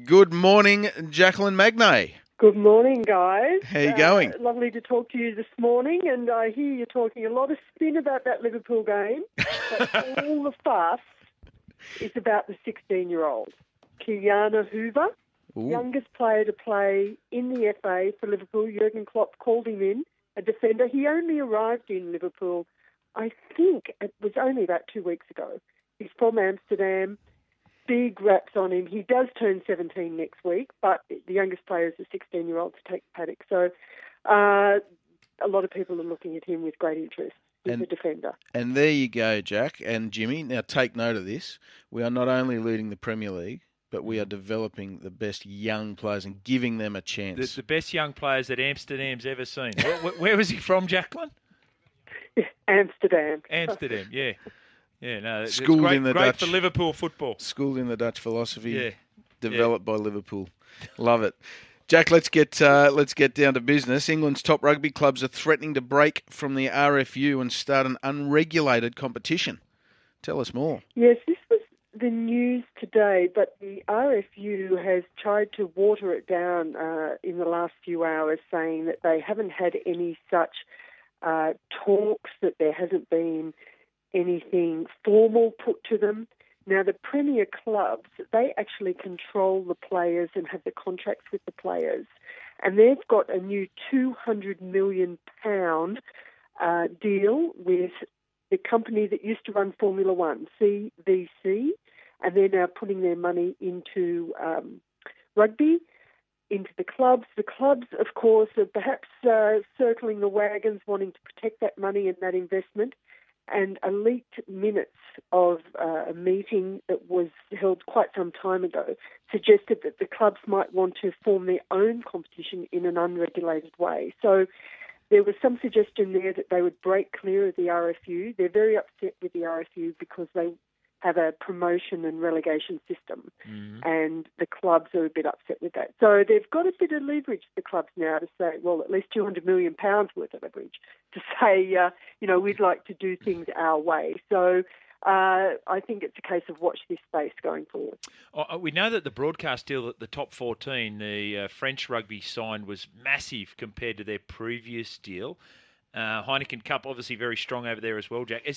Good morning, Jacqueline Magnay. Good morning, guys. How you going? Lovely to talk to you this morning, and I hear you're talking a lot of spin about that Liverpool game, but all the fuss is about the 16-year-old, Kiana Hoover, youngest player to play in the FA for Liverpool. Jurgen Klopp called him in, a defender. He only arrived in Liverpool, I think it was only about 2 weeks ago. He's from Amsterdam. Big raps on him. He does turn 17 next week, but the youngest player is a 16-year-old to take the paddock. So a lot of people are looking at him with great interest. He's a defender. And there you go, Jack and Jimmy. Now take note of this. We are not only leading the Premier League, but we are developing the best young players and giving them a chance. The best young players that Amsterdam's ever seen. Where was he from, Jacqueline? Amsterdam. Amsterdam, yeah. Yeah, no, it's Schooled great, in the great Dutch, for Liverpool football. Schooled in the Dutch philosophy, Yeah. developed by Liverpool. Love it. Jack, let's get down to business. England's top rugby clubs are threatening to break from the RFU and start an unregulated competition. Tell us more. Yes, this was the news today, but the RFU has tried to water it down in the last few hours, saying that they haven't had any such talks, that there hasn't been anything formal put to them. Now, the premier clubs, they actually control the players and have the contracts with the players. And they've got a new £200 million deal with the company that used to run Formula One, CVC, and they're now putting their money into rugby, into the clubs. The clubs, of course, are perhaps circling the wagons, wanting to protect that money and that investment. And a leaked minutes of a meeting that was held quite some time ago suggested that the clubs might want to form their own competition in an unregulated way. So there was some suggestion there that they would break clear of the RFU. They're very upset with the RFU because they have a promotion and relegation system, and the clubs are a bit upset with that. So they've got a bit of leverage, the clubs now, to say, well, at least £200 million worth of leverage, to say, we'd like to do things our way. So I think it's a case of watch this space going forward. We know that the broadcast deal that the top 14, the French rugby signed, was massive compared to their previous deal. Heineken Cup, obviously very strong over there as well, Jack.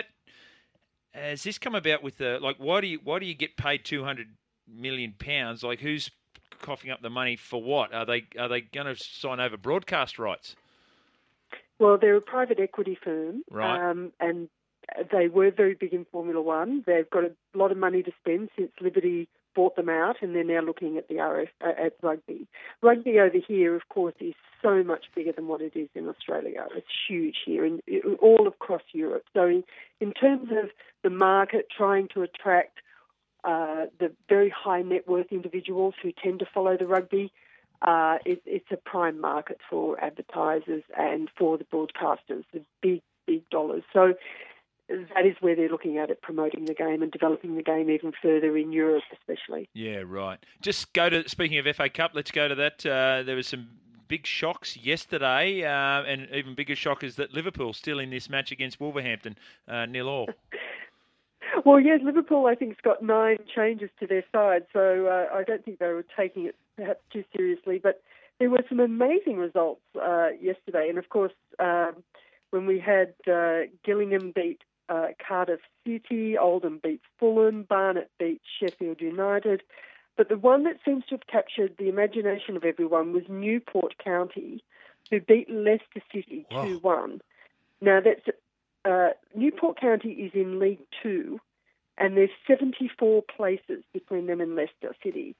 Has this come about with why do you get paid £200 million? Like, who's coughing up the money for what? Are they going to sign over broadcast rights? Well, they're a private equity firm, right? And they were very big in Formula One. They've got a lot of money to spend since Liberty bought them out, and they're now looking at at rugby. Rugby over here, of course, is so much bigger than what it is in Australia. It's huge here, and all across Europe. So in terms of the market, trying to attract the very high net worth individuals who tend to follow the rugby, it's a prime market for advertisers and for the broadcasters, the big dollars. So that is where they're looking at it, promoting the game and developing the game even further in Europe, especially. Yeah, right. Speaking of FA Cup, let's go to that. There was some big shocks yesterday, and even bigger shock is that Liverpool still in this match against Wolverhampton, 0-0. Well, yes, Liverpool, I think, has got 9 changes to their side, so I don't think they were taking it perhaps too seriously. But there were some amazing results yesterday, and of course, when we had Gillingham beat Cardiff City, Oldham beat Fulham, Barnet beat Sheffield United. But the one that seems to have captured the imagination of everyone was Newport County, who beat Leicester City 2-1. Now, that's Newport County is in League 2, and there's 74 places between them and Leicester City.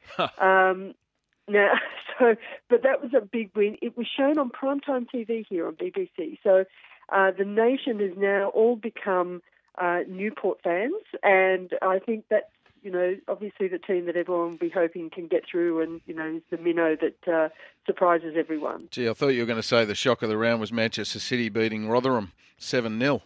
But that was a big win. It was shown on primetime TV here on BBC. So the nation has now all become Newport fans, and I think that's, obviously the team that everyone will be hoping can get through, and, is the minnow that surprises everyone. Gee, I thought you were going to say the shock of the round was Manchester City beating Rotherham 7-0.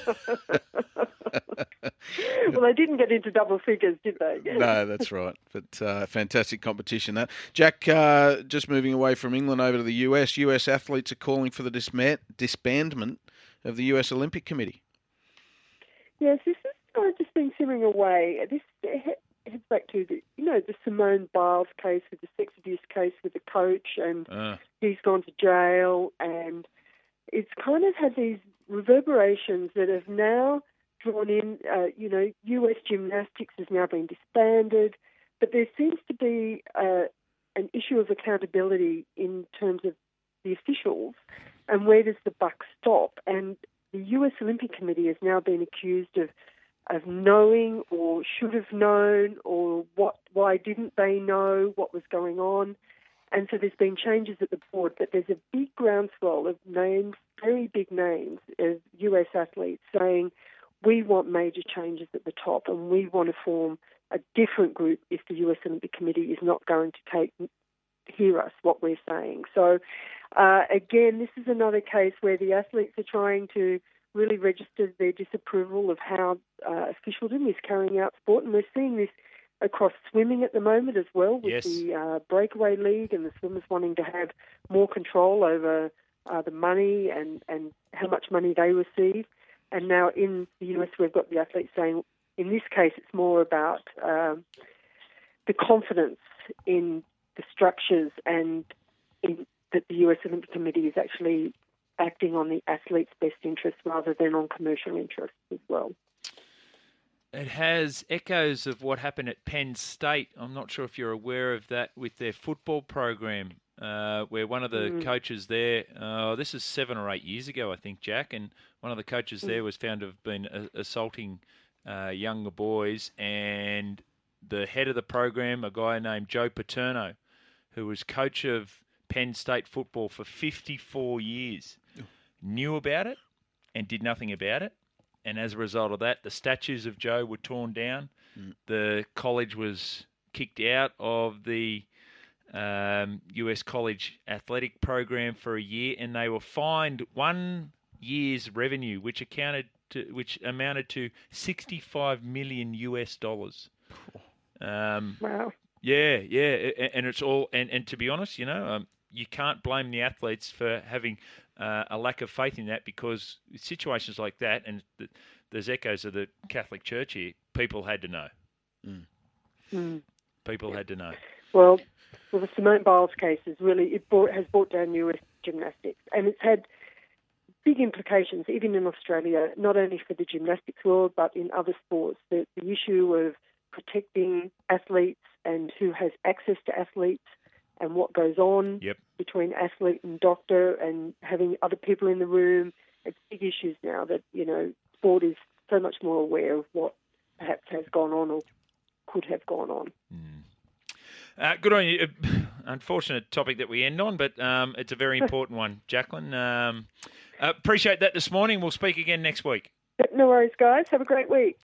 Well, they didn't get into double figures, did they? No, that's right. But fantastic competition, that. Jack, just moving away from England over to the US. US athletes are calling for the disbandment of the US Olympic Committee. Yes, this has just been simmering away. heads back to the Simone Biles case with the sex abuse case with the coach, and he's gone to jail, and it's kind of had these reverberations that have now drawn in. U.S. gymnastics has now been disbanded, but there seems to be an issue of accountability in terms of the officials, and where does the buck stop? And the U.S. Olympic Committee has now been accused of knowing or should have known, or why didn't they know what was going on. And so there's been changes at the board, but there's a big groundswell of names, very big names of US athletes saying, we want major changes at the top, and we want to form a different group if the US Olympic Committee is not going to hear us, what we're saying. So again, this is another case where the athletes are trying to really register their disapproval of how officialdom is carrying out sport, and we're seeing this across swimming at the moment as well, with the breakaway league and the swimmers wanting to have more control over the money and how much money they receive. And now in the US, we've got the athletes saying, in this case, it's more about the confidence in the structures and that the US Olympic Committee is actually acting on the athlete's best interests rather than on commercial interests as well. It has echoes of what happened at Penn State. I'm not sure if you're aware of that with their football program, where one of the coaches there, this is 7 or 8 years ago, I think, Jack, and one of the coaches there was found to have been assaulting younger boys, and the head of the program, a guy named Joe Paterno, who was coach of Penn State football for 54 years, knew about it and did nothing about it. And as a result of that, the statues of Joe were torn down. The college was kicked out of the US college athletic program for a year, and they were fined 1 year's revenue, which amounted to $65 million US. Wow. Yeah, and it's all. And to be honest, you can't blame the athletes for having a lack of faith in that, because situations like that, and there's echoes of the Catholic Church here, people had to know. People had to know. Well, the Simone Biles case is really, has brought down US gymnastics, and it's had big implications, even in Australia, not only for the gymnastics world, but in other sports. The issue of protecting athletes and who has access to athletes, and what goes on between athlete and doctor, and having other people in the room. It's big issues now that, sport is so much more aware of what perhaps has gone on or could have gone on. Good on you. Unfortunate topic that we end on, but it's a very important one, Jacqueline. Appreciate that this morning. We'll speak again next week. No worries, guys. Have a great week.